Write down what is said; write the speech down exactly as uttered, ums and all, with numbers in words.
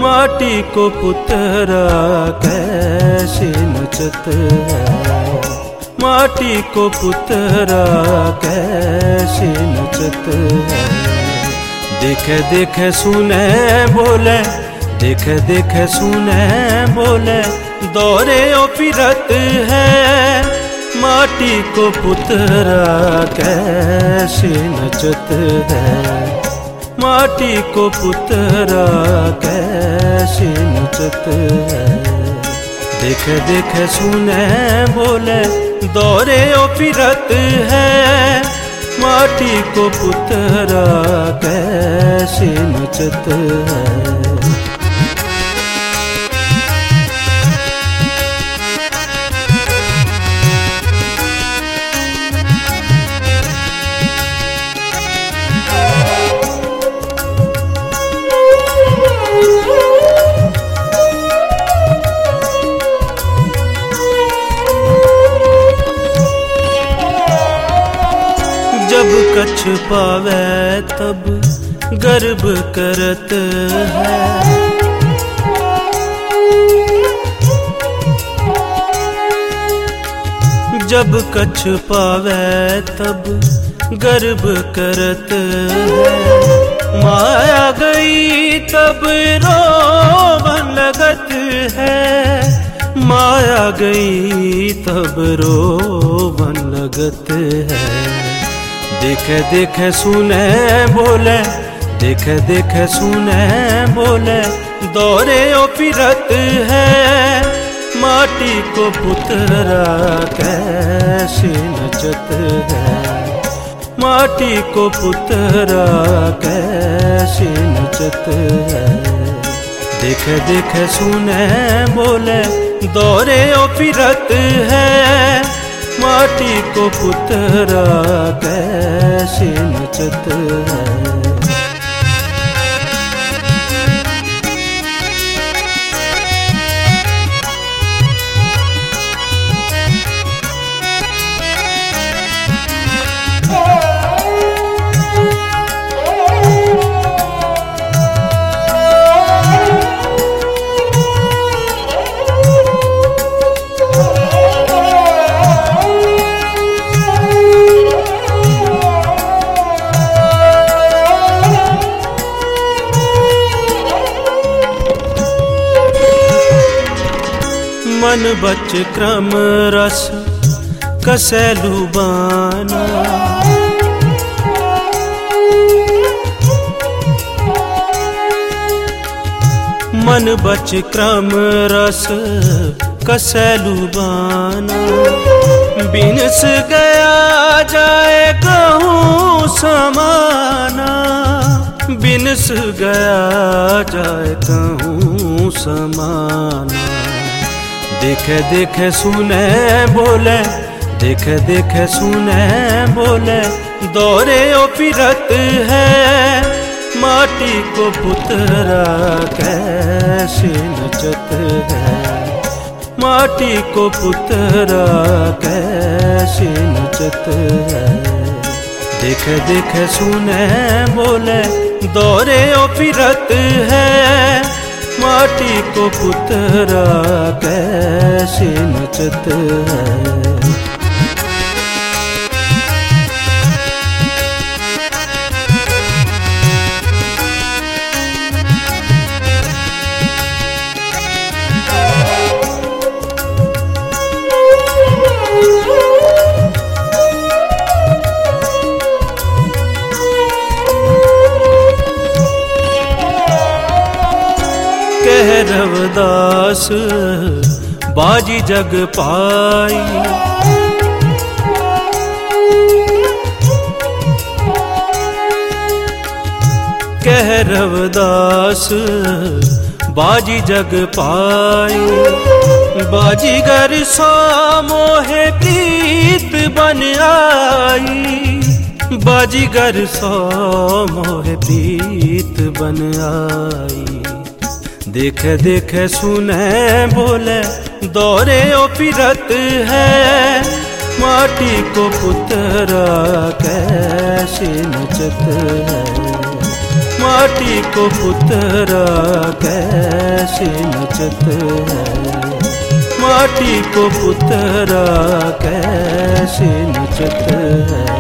माटी को पुतरा कैसे नचत है, माटी को पुतरा कैसे नचत है। देखे देखे सुने बोले, देखे देखे सुने बोले, दौरे ओ फिरत है। माटी को पुतरा कैसे नचत है, माटी को पुतरा कैसे नचत है। देखे देखे सुने बोले, दौरे ओ फिरत है। माटी को पुतरा कैसे नचत है। जब कछ पावे तब गर्व करत है, जब कछ पावे तब गर्व करत है। माया गई तब रोवन लगत है, माया गई तब रोवन लगत है। देखे देखे सुने बोले, देखे देखे सुने बोले, दौरे ओ फिरत है। माटी को पुतरा कैसे नचत है, माटी को पुतरा कैसे नचत है। देखे देखे सुने बोले, दौरे ओ फिरत है। माटी को पुतरा कैसे नचत है। मन बच क्रम रस कसे लुबाना, मन बच क्रम रस कसे लुबाना। बिनस गया जाए कहूँ समाना, बिनस गया जाए कहूँ समाना। देखे देखे सुने बोले, देखे देखे सुने बोले, दौरे ओ फिरत है। माटी को पुतरा कैसे नचत है, माटी को पुतरा कैसे नचत है। देखे देखे सुने बोले, दौरे ओ फिरत है। माटी को पुतरा कैसे नचत है। कह रविदास बाजी जग पाई, कह रविदास बाजी जग पाई। बाजीगर सा मोहे प्रीत बन आई, बाजीगर सा मोहे प्रीत बन आई। देखे देखे सुने बोले, दौरे ओ फिरत है। माटी को पुतरा कैसे नचत है, माटी को पुतरा कैसे कैसे नचत है, माटी को पुतरा कैसे नचत है।